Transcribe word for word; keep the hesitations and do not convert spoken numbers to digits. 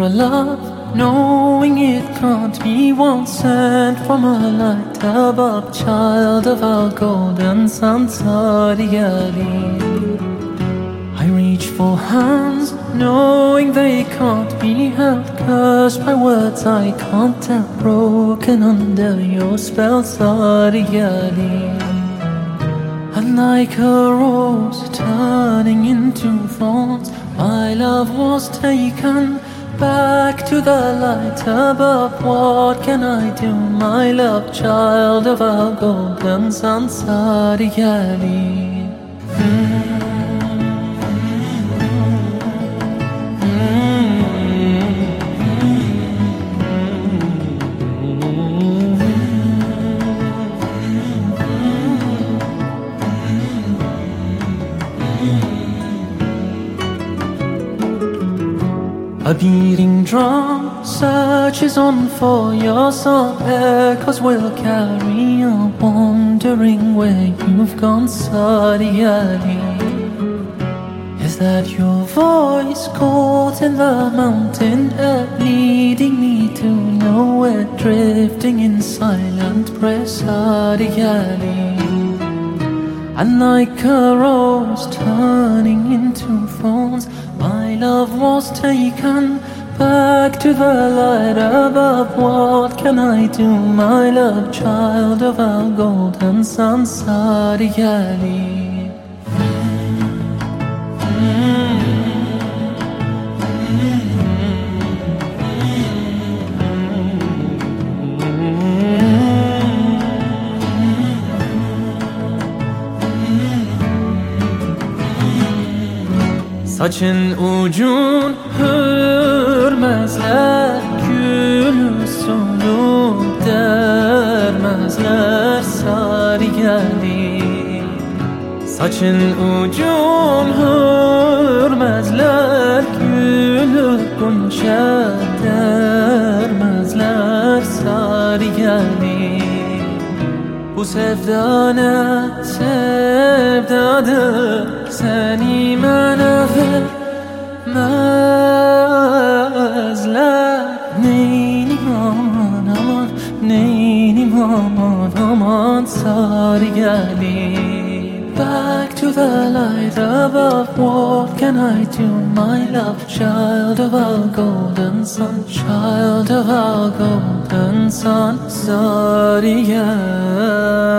a love, knowing it can't be one sent from a light above, child of our golden sun, Sadiali. I reach for hands, knowing they can't be held, cursed by words I can't tell, broken under your spell, Sadiali. And like a rose turning into thorns, my love was taken back to the light above. What can I do, my love, child of our golden sun, Sadiali? A beating drum searches on for your song, echoes will carry on, wondering where you've gone, Sadiali. Is that your voice caught in the mountain air, leading me to nowhere, drifting in silent prayer, Sadiali? And like a rose turning into thorns, my love was taken back to the light above. What can I do, my love, child of our golden sun, Sadiali? Saçın ucun hürmezler, gül sonu dermezler, Sadiali. Saçın ucun hürmezler, gül gonca dermezler, Sadiali. Bu sevda ne sevdadır, seni bana vermezler. Neynim aman aman, neynim aman aman, Sadiali. Back to the light above, what can I do, my love, child of our golden sun, child of our golden sun, Sadiali.